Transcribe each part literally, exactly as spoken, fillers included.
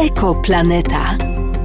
Ekoplaneta.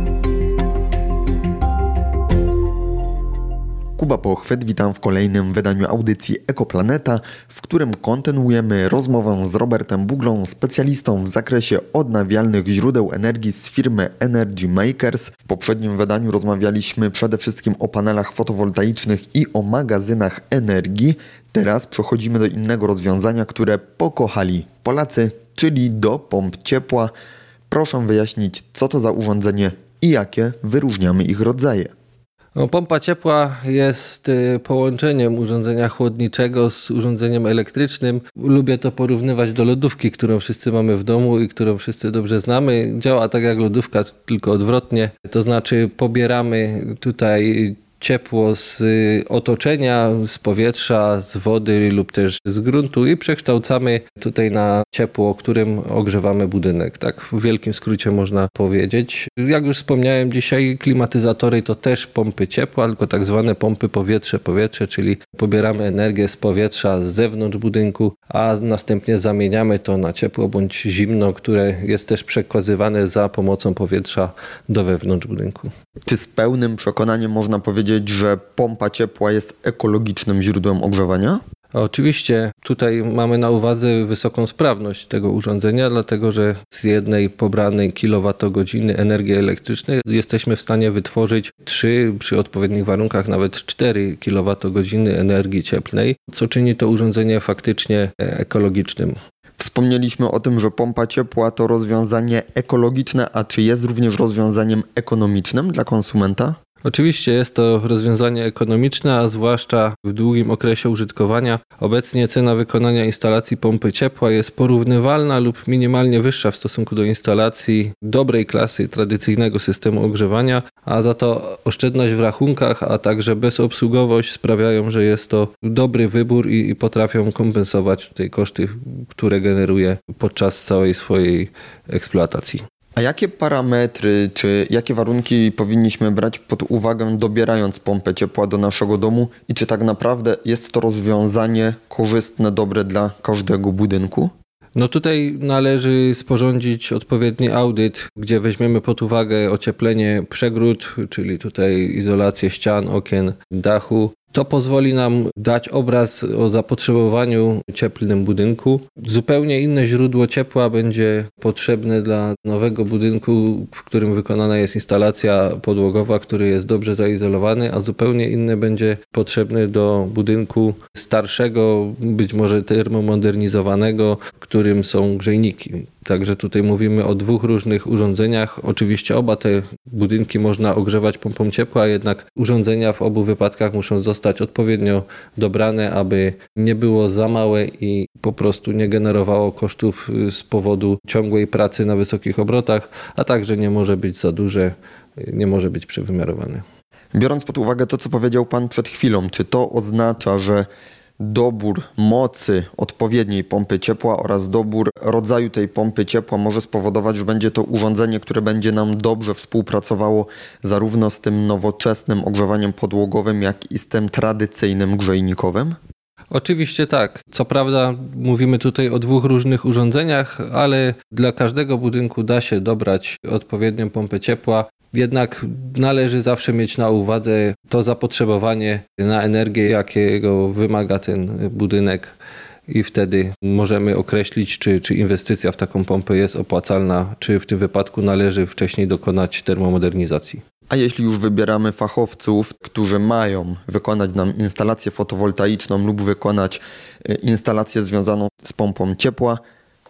Kuba Pochwyt, witam w kolejnym wydaniu audycji Ekoplaneta, w którym kontynuujemy rozmowę z Robertem Buglą, specjalistą w zakresie odnawialnych źródeł energii z firmy Energy Makers. W poprzednim wydaniu rozmawialiśmy przede wszystkim o panelach fotowoltaicznych i o magazynach energii. Teraz przechodzimy do innego rozwiązania, które pokochali Polacy, czyli do pomp ciepła. Proszę wyjaśnić, co to za urządzenie i jakie wyróżniamy ich rodzaje. No, pompa ciepła jest połączeniem urządzenia chłodniczego z urządzeniem elektrycznym. Lubię to porównywać do lodówki, którą wszyscy mamy w domu i którą wszyscy dobrze znamy. Działa tak jak lodówka, tylko odwrotnie. To znaczy pobieramy tutaj ciepło z otoczenia, z powietrza, z wody lub też z gruntu i przekształcamy tutaj na ciepło, którym ogrzewamy budynek. Tak w wielkim skrócie można powiedzieć. Jak już wspomniałem, dzisiaj klimatyzatory to też pompy ciepła, tylko tak zwane pompy powietrze-powietrze, czyli pobieramy energię z powietrza z zewnątrz budynku, a następnie zamieniamy to na ciepło bądź zimno, które jest też przekazywane za pomocą powietrza do wewnątrz budynku. Czy z pełnym przekonaniem można powiedzieć, że pompa ciepła jest ekologicznym źródłem ogrzewania? Oczywiście tutaj mamy na uwadze wysoką sprawność tego urządzenia, dlatego że z jednej pobranej kilowatogodziny energii elektrycznej jesteśmy w stanie wytworzyć trzy, przy odpowiednich warunkach nawet cztery kilowatogodziny energii cieplnej, co czyni to urządzenie faktycznie ekologicznym. Wspomnieliśmy o tym, że pompa ciepła to rozwiązanie ekologiczne, a czy jest również rozwiązaniem ekonomicznym dla konsumenta? Oczywiście jest to rozwiązanie ekonomiczne, a zwłaszcza w długim okresie użytkowania. Obecnie cena wykonania instalacji pompy ciepła jest porównywalna lub minimalnie wyższa w stosunku do instalacji dobrej klasy tradycyjnego systemu ogrzewania, a za to oszczędność w rachunkach, a także bezobsługowość sprawiają, że jest to dobry wybór i, i potrafią kompensować tutaj koszty, które generuje podczas całej swojej eksploatacji. A jakie parametry czy jakie warunki powinniśmy brać pod uwagę, dobierając pompę ciepła do naszego domu i czy tak naprawdę jest to rozwiązanie korzystne, dobre dla każdego budynku? No tutaj należy sporządzić odpowiedni audyt, gdzie weźmiemy pod uwagę ocieplenie przegród, czyli tutaj izolację ścian, okien, dachu. To pozwoli nam dać obraz o zapotrzebowaniu cieplnym budynku. Zupełnie inne źródło ciepła będzie potrzebne dla nowego budynku, w którym wykonana jest instalacja podłogowa, który jest dobrze zaizolowany, a zupełnie inne będzie potrzebne do budynku starszego, być może termomodernizowanego, w którym są grzejniki. Także tutaj mówimy o dwóch różnych urządzeniach. Oczywiście oba te budynki można ogrzewać pompą ciepła, jednak urządzenia w obu wypadkach muszą zostać odpowiednio dobrane, aby nie było za małe i po prostu nie generowało kosztów z powodu ciągłej pracy na wysokich obrotach, a także nie może być za duże, nie może być przewymiarowane. Biorąc pod uwagę to, co powiedział Pan przed chwilą, czy to oznacza, że dobór mocy odpowiedniej pompy ciepła oraz dobór rodzaju tej pompy ciepła może spowodować, że będzie to urządzenie, które będzie nam dobrze współpracowało zarówno z tym nowoczesnym ogrzewaniem podłogowym, jak i z tym tradycyjnym grzejnikowym? Oczywiście tak. Co prawda mówimy tutaj o dwóch różnych urządzeniach, ale dla każdego budynku da się dobrać odpowiednią pompę ciepła. Jednak należy zawsze mieć na uwadze to zapotrzebowanie na energię, jakiego wymaga ten budynek i wtedy możemy określić, czy, czy inwestycja w taką pompę jest opłacalna, czy w tym wypadku należy wcześniej dokonać termomodernizacji. A jeśli już wybieramy fachowców, którzy mają wykonać nam instalację fotowoltaiczną lub wykonać instalację związaną z pompą ciepła,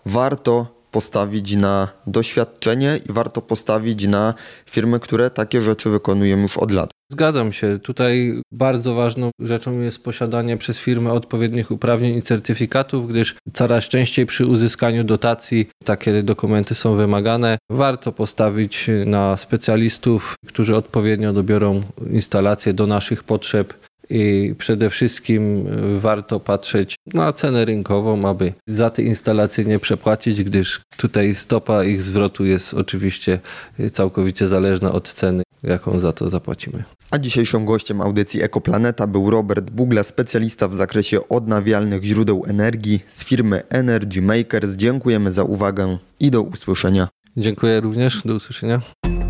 warto postawić na doświadczenie i warto postawić na firmy, które takie rzeczy wykonują już od lat. Zgadzam się. Tutaj bardzo ważną rzeczą jest posiadanie przez firmę odpowiednich uprawnień i certyfikatów, gdyż coraz częściej przy uzyskaniu dotacji takie dokumenty są wymagane. Warto postawić na specjalistów, którzy odpowiednio dobiorą instalacje do naszych potrzeb. I przede wszystkim warto patrzeć na cenę rynkową, aby za te instalacje nie przepłacić, gdyż tutaj stopa ich zwrotu jest oczywiście całkowicie zależna od ceny, jaką za to zapłacimy. A dzisiejszym gościem audycji Ekoplaneta był Robert Bugla, specjalista w zakresie odnawialnych źródeł energii z firmy Energy Makers. Dziękujemy za uwagę i do usłyszenia. Dziękuję również. Do usłyszenia.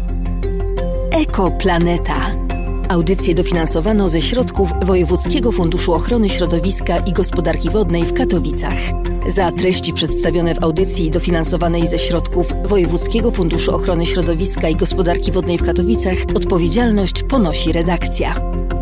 Ekoplaneta. Audycję dofinansowano ze środków Wojewódzkiego Funduszu Ochrony Środowiska i Gospodarki Wodnej w Katowicach. Za treści przedstawione w audycji dofinansowanej ze środków Wojewódzkiego Funduszu Ochrony Środowiska i Gospodarki Wodnej w Katowicach odpowiedzialność ponosi redakcja.